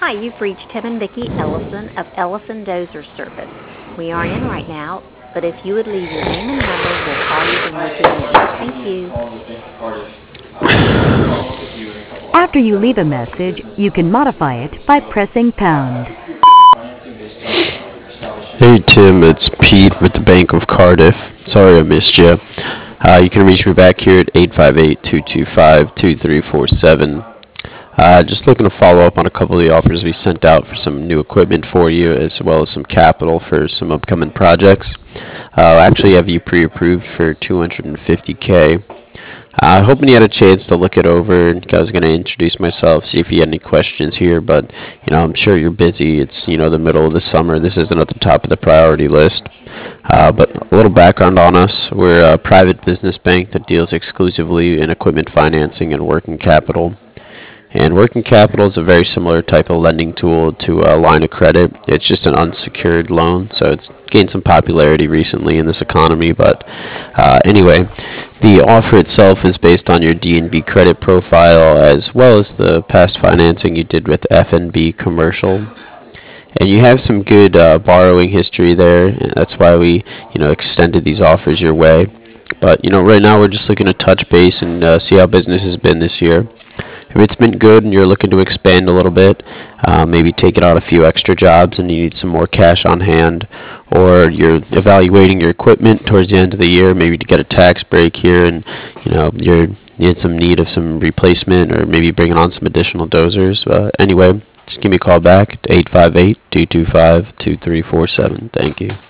Hi, you've reached Tim and Vicki Ellison of Ellison Dozer Service. We aren't in right now, but if you would leave your name and number, we'll call you when we can. Thank you. After you leave a message, you can modify it by pressing pound. Hey Tim, it's Pete with the Bank of Cardiff. Sorry I missed you. You can reach me back here at 858-225-2347. Just looking to follow up on a couple of the offers we sent out for some new equipment for you, as well as some capital for some upcoming projects. I actually have you pre-approved for 250K. Hoping you had a chance to look it over. I was going to introduce myself, see if you had any questions here, but I'm sure you're busy. It's the middle of the summer. This isn't at the top of the priority list. But a little background on us: we're a private business bank that deals exclusively in equipment financing and working capital. And working capital is a very similar type of lending tool to a line of credit. It's just an unsecured loan, so it's gained some popularity recently in this economy. But anyway, the offer itself is based on your D&B credit profile, as well as the past financing you did with F&B Commercial. And you have some good borrowing history there, and that's why we extended these offers your way. But right now we're just looking to touch base and see how business has been this year. If it's been good and you're looking to expand a little bit, maybe taking on a few extra jobs and you need some more cash on hand, or you're evaluating your equipment towards the end of the year, maybe to get a tax break here, and you're in some need of some replacement, or maybe bringing on some additional dozers. Anyway, just give me a call back at 858-225-2347. Thank you.